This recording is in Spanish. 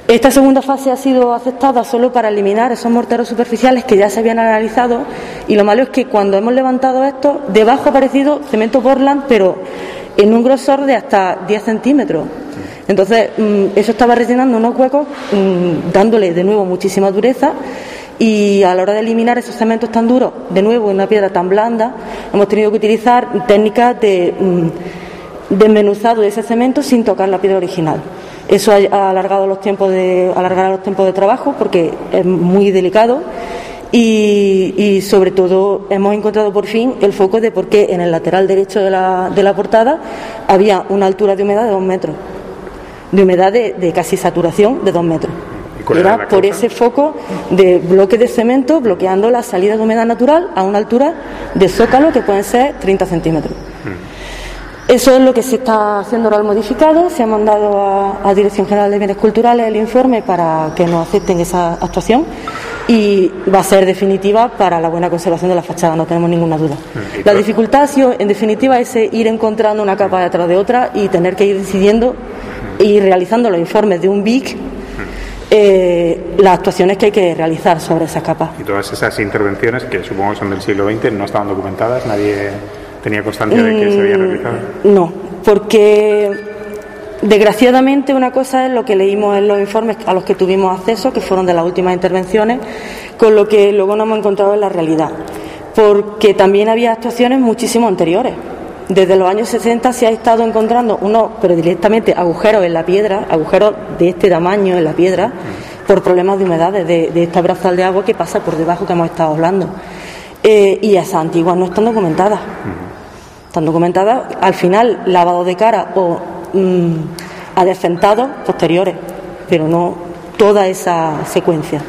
Esta segunda fase ha sido aceptada solo para eliminar esos morteros superficiales que ya se habían analizado, y lo malo es que cuando hemos levantado esto, debajo ha aparecido cemento Portland, pero en un grosor de hasta 10 centímetros. Entonces, eso estaba rellenando unos huecos, dándole de nuevo muchísima dureza, y a la hora de eliminar esos cementos tan duros, de nuevo en una piedra tan blanda, hemos tenido que utilizar técnicas de desmenuzado de ese cemento sin tocar la piedra original. Eso ha alargado los tiempos de trabajo, porque es muy delicado, y sobre todo hemos encontrado por fin el foco de por qué en el lateral derecho de la portada había una altura de humedad de 2 metros, de humedad de casi saturación de 2 metros. Era por ese foco de bloque de cemento bloqueando la salida de humedad natural a una altura de zócalo que pueden ser 30 centímetros. Eso es lo que se está haciendo ahora, el modificado. Se ha mandado a Dirección General de Bienes Culturales el informe para que nos acepten esa actuación, y va a ser definitiva para la buena conservación de la fachada, no tenemos ninguna duda. La dificultad ha sido, en definitiva, ese ir encontrando una capa detrás de otra y tener que ir decidiendo y realizando los informes de un BIC, las actuaciones que hay que realizar sobre esas capas. Y todas esas intervenciones, que supongo que son del siglo XX, no estaban documentadas, nadie tenía constancia de que se habían realizado. No, porque desgraciadamente una cosa es lo que leímos en los informes a los que tuvimos acceso, que fueron de las últimas intervenciones, con lo que luego no hemos encontrado en la realidad, porque también había actuaciones muchísimo anteriores. Desde los años 60 se ha estado encontrando pero directamente agujeros en la piedra, agujeros de este tamaño en la piedra, por problemas de humedades de esta brazal de agua que pasa por debajo, que hemos estado hablando. Y esas antiguas no están documentadas. Están documentadas al final lavado de cara o adecentados posteriores, pero no toda esa secuencia.